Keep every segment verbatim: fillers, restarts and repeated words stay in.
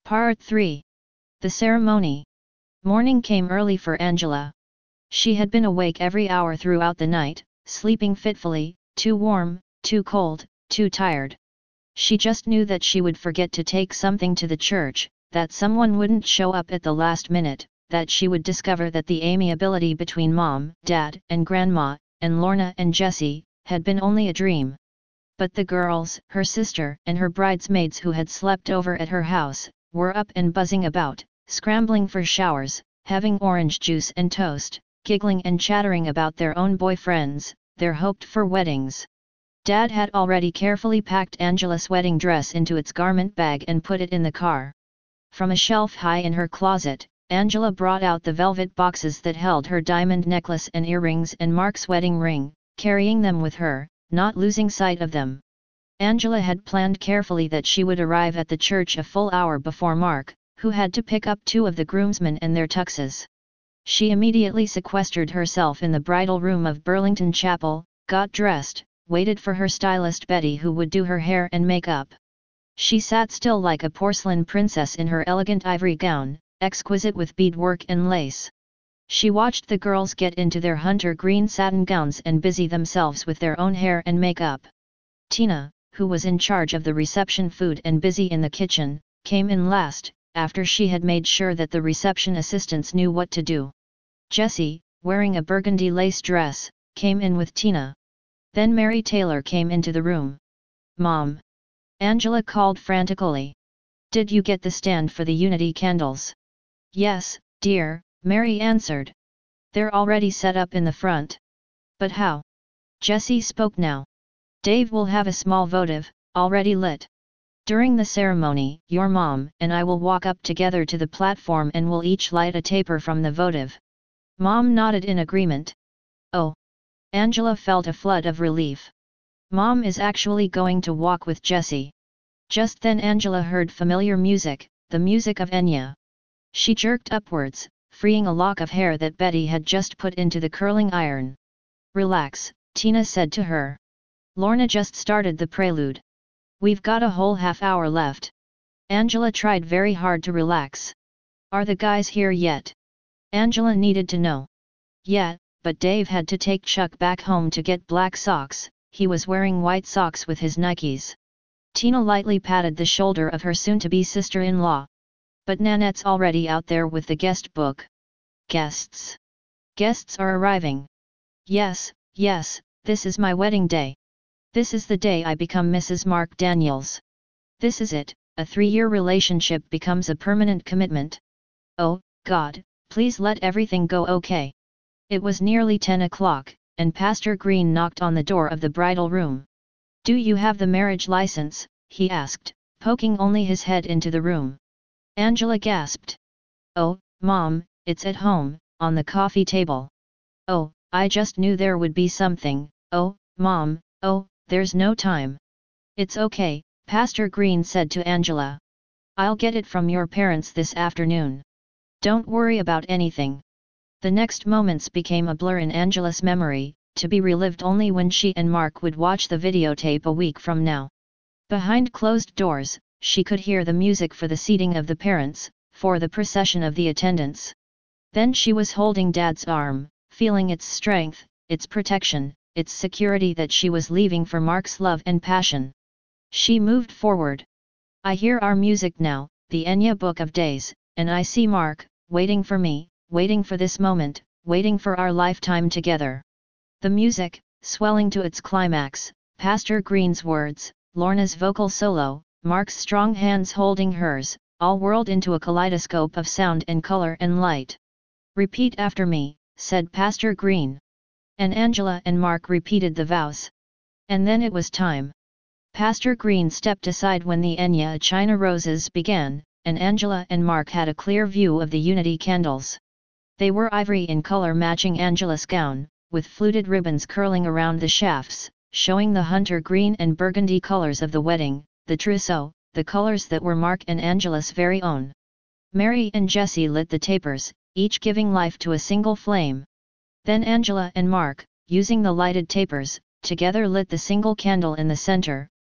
Part three. The ceremony. Morning came early for Angela. She had been awake every hour throughout the night, sleeping fitfully, too warm, too cold, too tired. She just knew that she would forget to take something to the church, that someone wouldn't show up at the last minute, that she would discover that the amiability between Mom, Dad, and Grandma, and Lorna and Jessie, had been only a dream. But the girls, her sister and her bridesmaids who had slept over at her house, were up and buzzing about, scrambling for showers, having orange juice and toast, giggling and chattering about their own boyfriends, their hoped-for weddings. Dad had already carefully packed Angela's wedding dress into its garment bag and put it in the car. From a shelf high in her closet, Angela brought out the velvet boxes that held her diamond necklace and earrings and Mark's wedding ring, carrying them with her, not losing sight of them. Angela had planned carefully that she would arrive at the church a full hour before Mark, who had to pick up two of the groomsmen and their tuxes. She immediately sequestered herself in the bridal room of Burlington Chapel, got dressed, waited for her stylist Betty who would do her hair and makeup. She sat still like a porcelain princess in her elegant ivory gown, exquisite with beadwork and lace. She watched the girls get into their hunter green satin gowns and busy themselves with their own hair and makeup. Tina, who was in charge of the reception food and busy in the kitchen, came in last, after she had made sure that the reception assistants knew what to do. Jessie, wearing a burgundy lace dress, came in with Tina. Then Mary Taylor came into the room. "Mom!" Angela called frantically. "Did you get the stand for the Unity candles?" "Yes, dear," Mary answered. "They're already set up in the front." "But how?" Jessie spoke now. "Dave will have a small votive, already lit. During the ceremony, your mom and I will walk up together to the platform and we'll each light a taper from the votive." Mom nodded in agreement. "Oh!" Angela felt a flood of relief. Mom is actually going to walk with Jessie. Just then Angela heard familiar music, the music of Enya. She jerked upwards, freeing a lock of hair that Betty had just put into the curling iron. "Relax," Tina said to her. "Lorna just started the prelude. We've got a whole half hour left." Angela tried very hard to relax. "Are the guys here yet?" Angela needed to know. "Yeah, but Dave had to take Chuck back home to get black socks, he was wearing white socks with his Nikes." Tina lightly patted the shoulder of her soon-to-be sister-in-law. "But Nanette's already out there with the guest book." "Guests? Guests are arriving." "Yes, yes, this is my wedding day. This is the day I become Missus Mark Daniels. This is it, a three-year relationship becomes a permanent commitment. Oh, God, please let everything go okay." It was nearly ten o'clock, and Pastor Green knocked on the door of the bridal room. "Do you have the marriage license?" he asked, poking only his head into the room. Angela gasped. "Oh, Mom, it's at home, on the coffee table." "Oh, I just knew there would be something, oh, Mom, oh, there's no time." "It's okay," Pastor Green said to Angela. "I'll get it from your parents this afternoon. Don't worry about anything." The next moments became a blur in Angela's memory, to be relived only when she and Mark would watch the videotape a week from now. Behind closed doors, she could hear the music for the seating of the parents, for the procession of the attendants. Then she was holding Dad's arm, feeling its strength, its protection, its security that she was leaving for Mark's love and passion. She moved forward. "I hear our music now, the Enya Book of Days, and I see Mark, waiting for me, waiting for this moment, waiting for our lifetime together." The music, swelling to its climax, Pastor Green's words, Lorna's vocal solo, Mark's strong hands holding hers, all whirled into a kaleidoscope of sound and color and light. "Repeat after me," said Pastor Green. And Angela and Mark repeated the vows. And then it was time. Pastor Green stepped aside when the Enya China Roses began, and Angela and Mark had a clear view of the Unity candles. They were ivory in color matching Angela's gown, with fluted ribbons curling around the shafts, showing the hunter green and burgundy colors of the wedding, the trousseau, the colors that were Mark and Angela's very own. Mary and Jessie lit the tapers, each giving life to a single flame. Then Angela and Mark, using the lighted tapers, together lit the single candle in the center,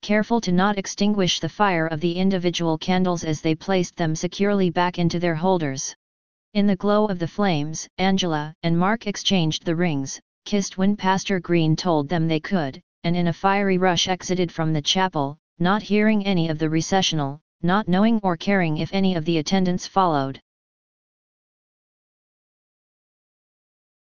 careful to not extinguish the fire of the individual candles as they placed them securely back into their holders. In the glow of the flames, Angela and Mark exchanged the rings, kissed when Pastor Green told them they could, and in a fiery rush exited from the chapel, not hearing any of the recessional, not knowing or caring if any of the attendants followed.